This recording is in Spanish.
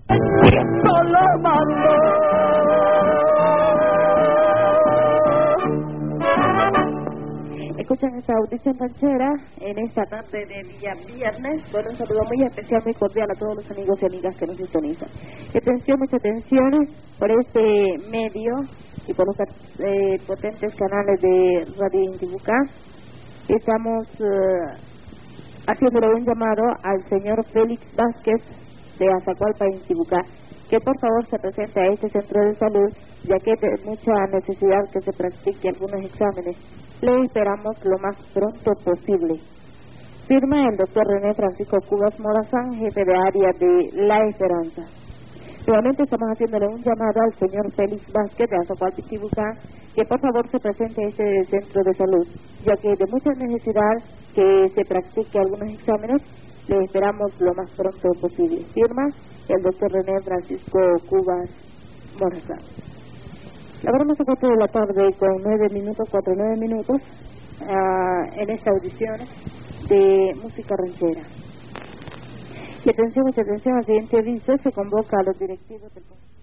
Solo mando. Escuchan esta audición ranchera en esta tarde de día viernes. Bueno, un saludo muy especial, muy cordial a todos los amigos y amigas que nos sintonizan. Atención, mucha atención por este medio y por los potentes canales de Radio Intibucá. Estamos haciéndole un llamado al señor Félix Vázquez de Azacualpa, Intibucá, que por favor se presente a este centro de salud, ya que hay mucha necesidad que se practique algunos exámenes. Le esperamos lo más pronto posible. Firma el doctor René Francisco Cubas Morazán, jefe de área de La Esperanza. Nuevamente estamos haciéndole un llamado al señor Félix Vázquez de Azacualpa, Intibucá, que por favor se presente a este centro de salud, ya que de mucha necesidad que se practique algunos exámenes. Le esperamos lo más pronto posible. Firma el doctor René Francisco Cubas Morazán. La veremos a 4 de la tarde con 9 minutos, 4-9 minutos, en esta audición de música ranchera. Y atención, mucha atención, al siguiente aviso se convoca a los directivos del